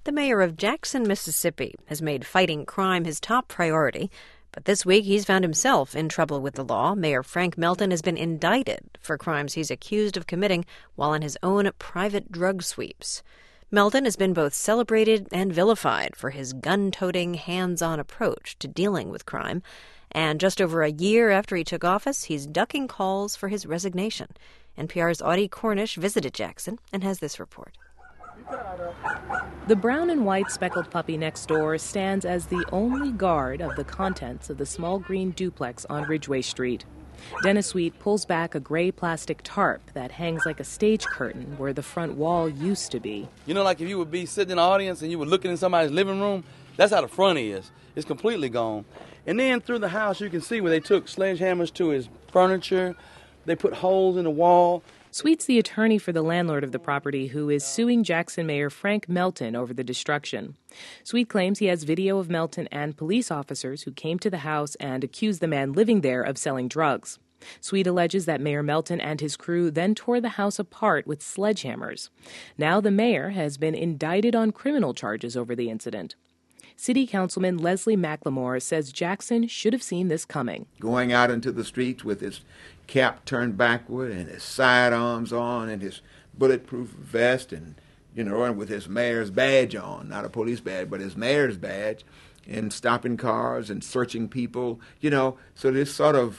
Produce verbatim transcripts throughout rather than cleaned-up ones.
The mayor of Jackson, Mississippi, has made fighting crime his top priority. But this week, he's found himself in trouble with the law. Mayor Frank Melton has been indicted for crimes he's accused of committing while on his own private drug sweeps. Melton has been both celebrated and vilified for his gun-toting, hands-on approach to dealing with crime. And just over a year after he took office, he's ducking calls for his resignation. N P R's Audie Cornish visited Jackson and has this report. The brown and white speckled puppy next door stands as the only guard of the contents of the small green duplex on Ridgeway Street. Dennis Sweet pulls back a gray plastic tarp that hangs like a stage curtain where the front wall used to be. You know, like if you would be sitting in the audience and you were looking in somebody's living room, that's how the front is. It's completely gone. And then through the house, you can see where they took sledgehammers to his furniture. They put holes in the wall. Sweet's the attorney for the landlord of the property who is suing Jackson Mayor Frank Melton over the destruction. Sweet claims he has video of Melton and police officers who came to the house and accused the man living there of selling drugs. Sweet alleges that Mayor Melton and his crew then tore the house apart with sledgehammers. Now the mayor has been indicted on criminal charges over the incident. City Councilman Leslie McLemore says Jackson should have seen this coming. Going out into the streets with his cap turned backward and his sidearms on and his bulletproof vest and, you know, and with his mayor's badge on, not a police badge, but his mayor's badge, and stopping cars and searching people, you know, so this sort of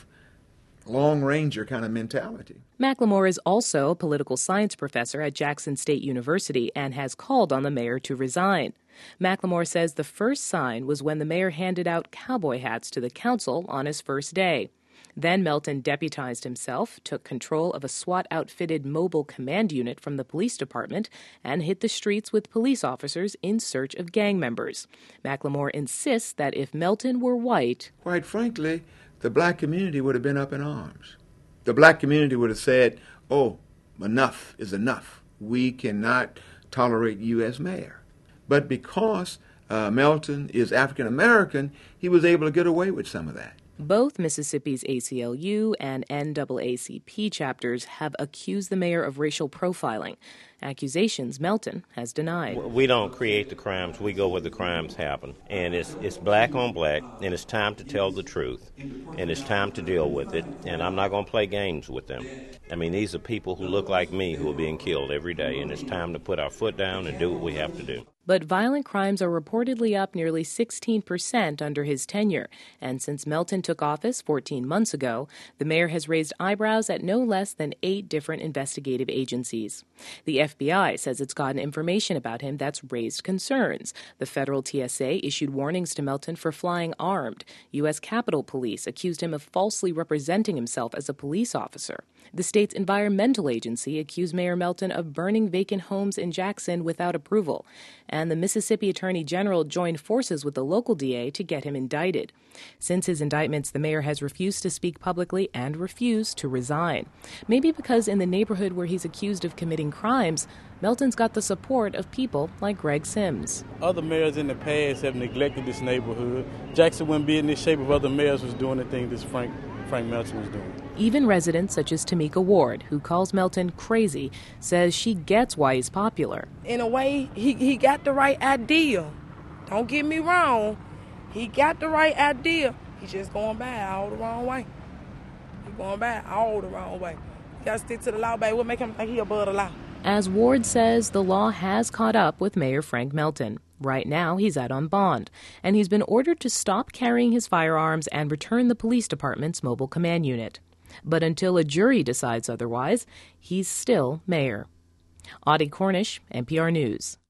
Lone Ranger kind of mentality. McLemore is also a political science professor at Jackson State University and has called on the mayor to resign. McLemore says the first sign was when the mayor handed out cowboy hats to the council on his first day. Then Melton deputized himself, took control of a SWAT-outfitted mobile command unit from the police department, and hit the streets with police officers in search of gang members. McLemore insists that if Melton were white, quite frankly, the black community would have been up in arms. The black community would have said, oh, enough is enough. We cannot tolerate you as mayor. But because uh, Melton is African American, he was able to get away with some of that. Both Mississippi's A C L U and N double A C P chapters have accused the mayor of racial profiling, accusations Melton has denied. We don't create the crimes. We go where the crimes happen. And it's it's black on black, and it's time to tell the truth, and it's time to deal with it, and I'm not going to play games with them. I mean, these are people who look like me who are being killed every day, and it's time to put our foot down and do what we have to do. But violent crimes are reportedly up nearly sixteen percent under his tenure. And since Melton took office fourteen months ago, the mayor has raised eyebrows at no less than eight different investigative agencies. The F B I says it's gotten information about him that's raised concerns. The federal T S A issued warnings to Melton for flying armed. U S Capitol Police accused him of falsely representing himself as a police officer. The state's environmental agency accused Mayor Melton of burning vacant homes in Jackson without approval. And the Mississippi Attorney General joined forces with the local D A to get him indicted. Since his indictments, the mayor has refused to speak publicly and refused to resign. Maybe because in the neighborhood where he's accused of committing crimes, Melton's got the support of people like Greg Sims. Other mayors in the past have neglected this neighborhood. Jackson wouldn't be in this shape if other mayors was doing the thing this Frank, Frank Melton was doing. Even residents such as Tamika Ward, who calls Melton crazy, says she gets why he's popular. In a way, he, he got the right idea. Don't get me wrong. He got the right idea. He's just going back all the wrong way. He's going back all the wrong way. You got to stick to the law, baby. What make him think he above the law? As Ward says, the law has caught up with Mayor Frank Melton. Right now, he's out on bond, and he's been ordered to stop carrying his firearms and return the police department's mobile command unit. But until a jury decides otherwise, he's still mayor. Audie Cornish, N P R News.